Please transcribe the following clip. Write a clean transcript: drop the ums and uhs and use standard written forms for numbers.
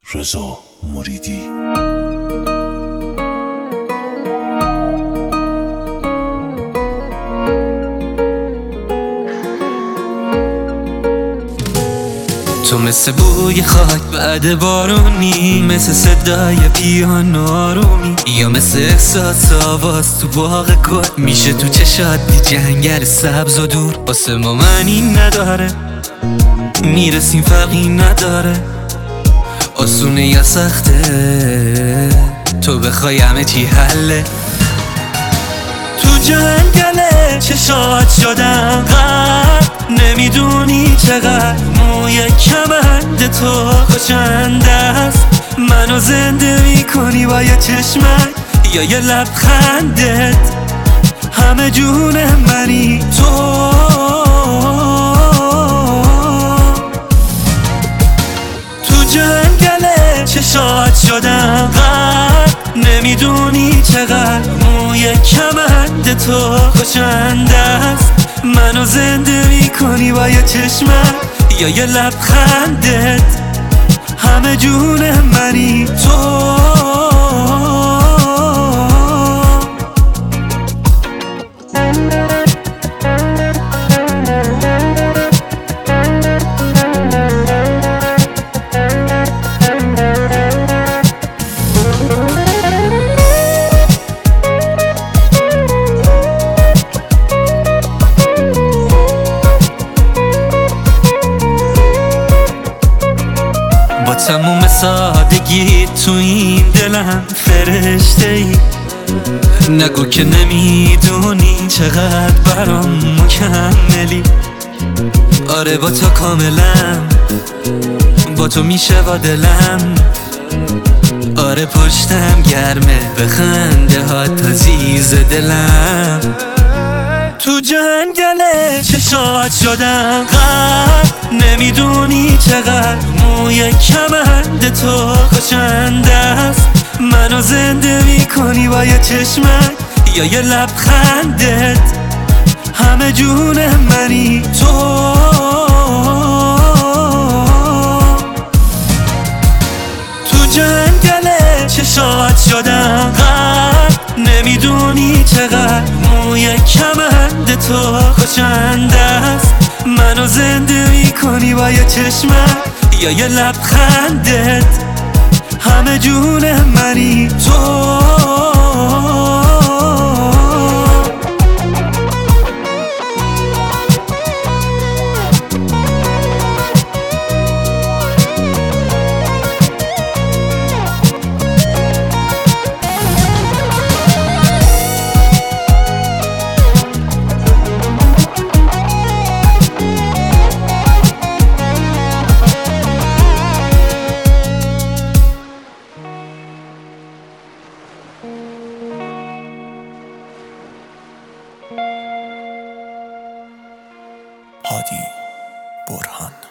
رضا مریدی. تو مثل بوی خاک بعد بارونی، مثل صدای پیانو آرومی، یا مثل احساس آواز تو باغ گل. میشه تو چشات دی جنگل سبز و دور. واسه ما معنی نداره، میرسیم فرقی نداره. آسونه یا سخته، تو بخوای همه چی حله. تو جنگل چشات شدم غرق، نمیدونی چقدر موی کمند تو خوشنده است. منو زنده میکنی با یه چشمت یا یه لبخندت. همه جون منی تو. تو جنگل چشات شدم غرق، نمیدونی چقدر موی کمند تو خوشنده است. منو زنده میکنی با یه چشمت یا یه لبخندت. همه جون منی تو. با تموم سادگی تو این دلم فرشته ای. نگو که نمیدونی چقدر برام مکملی. آره با تو کاملم، با تو میشه با دلم. آره پشتم گرمه به خنده ها تا زیز دلم. تو جنگل چشات شدم غرق، نمیدونی چقدر موی کمند تو خوشنده است. منو زنده میکنی با یه چشمت یا یه لبخندت. همه جون منی تو. تو جنگل چشات شدم غرق، نمیدونی چقدر موی کمند تو خوشنده است. منو زنده میکنی با یه چشمت یا یه لبخندت. همه جون منی تو. هادی برهان.